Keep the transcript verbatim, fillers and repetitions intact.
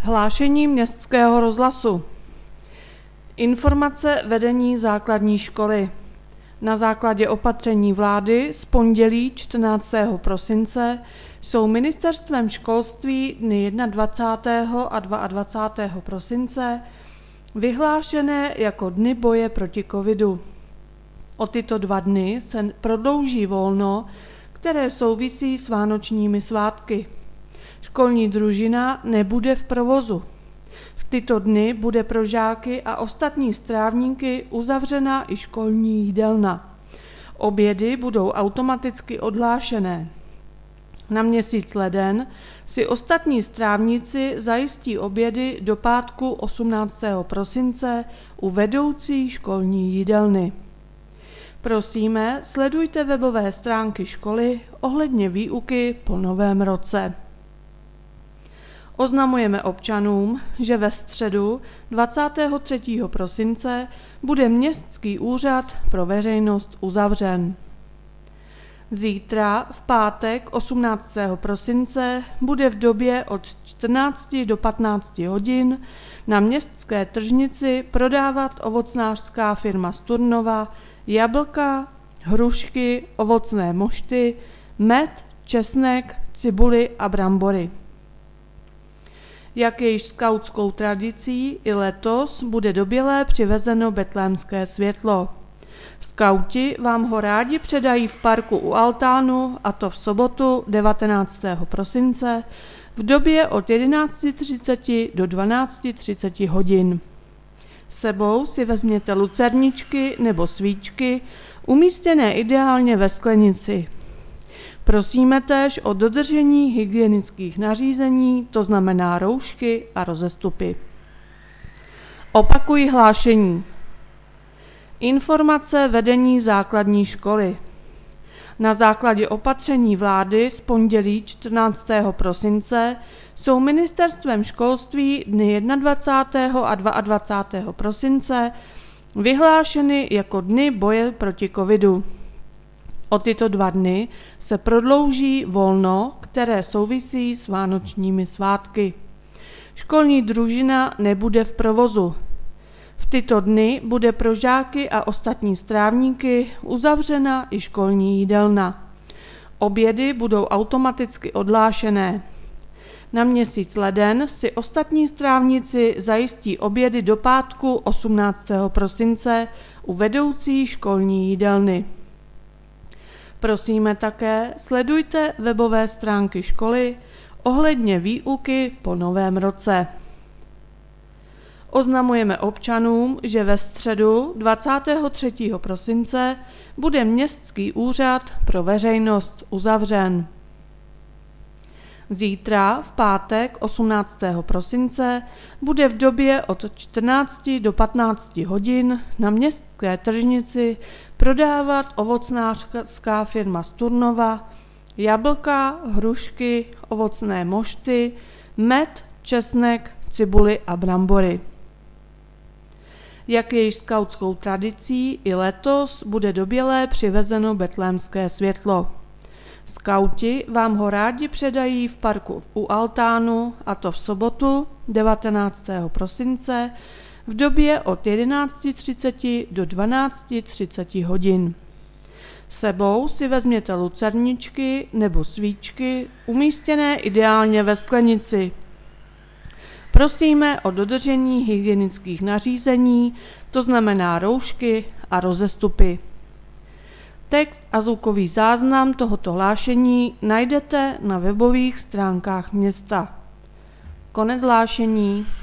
Hlášení Městského rozhlasu. Informace vedení základní školy. Na základě opatření vlády z pondělí čtrnáctého prosince jsou ministerstvem školství dny dvacátého prvního a dvacátého druhého prosince vyhlášené jako dny boje proti covidu. O tyto dva dny se prodlouží volno, které souvisí s vánočními svátky. Školní družina nebude v provozu. V tyto dny bude pro žáky a ostatní strávníky uzavřena i školní jídelna. Obědy budou automaticky odhlášené. Na měsíc leden si ostatní strávníci zajistí obědy do pátku osmnáctého prosince u vedoucí školní jídelny. Prosíme, sledujte webové stránky školy ohledně výuky po novém roce. Oznamujeme občanům, že ve středu dvacátého třetího prosince bude Městský úřad pro veřejnost uzavřen. Zítra v pátek osmnáctého prosince bude v době od čtrnácti do patnácti hodin na Městské tržnici prodávat ovocnářská firma Sturnova jablka, hrušky, ovocné mošty, med, česnek, cibuli a brambory. Jak je již skautskou tradicí, i letos bude do Bělé přivezeno betlémské světlo. Skauti vám ho rádi předají v parku u altánu, a to v sobotu devatenáctého prosince v době od jedenácti třiceti do dvanácti třiceti hodin. S sebou si vezměte lucerničky nebo svíčky, umístěné ideálně ve sklenici. Prosíme též o dodržení hygienických nařízení, to znamená roušky a rozestupy. Opakuji hlášení. Informace vedení základní školy. Na základě opatření vlády z pondělí čtrnáctého prosince jsou ministerstvem školství dny dvacátého prvního a dvacátého druhého prosince vyhlášeny jako dny boje proti covidu. O tyto dva dny se prodlouží volno, které souvisí s vánočními svátky. Školní družina nebude v provozu. V tyto dny bude pro žáky a ostatní strávníky uzavřena i školní jídelna. Obědy budou automaticky odhlášené. Na měsíc leden si ostatní strávníci zajistí obědy do pátku osmnáctého prosince u vedoucí školní jídelny. Prosíme také, sledujte webové stránky školy ohledně výuky po novém roce. Oznamujeme občanům, že ve středu dvacátého třetího prosince bude Městský úřad pro veřejnost uzavřen. Zítra v pátek osmnáctého prosince bude v době od čtrnácti do patnácti hodin na Městské tržnici prodávat ovocnářská firma Sturnova jablka, hrušky, ovocné mošty, med, česnek, cibuli a brambory. Jak je již skautskou tradicí, i letos bude do Bělé přivezeno betlémské světlo. Skauti vám ho rádi předají v parku u altánu, a to v sobotu devatenáctého prosince v době od jedenácti třiceti do dvanácti třiceti hodin. S sebou si vezměte lucerničky nebo svíčky umístěné ideálně ve sklenici. Prosíme o dodržení hygienických nařízení, to znamená roušky a rozestupy. Text a zvukový záznam tohoto hlášení najdete na webových stránkách města. Konec hlášení.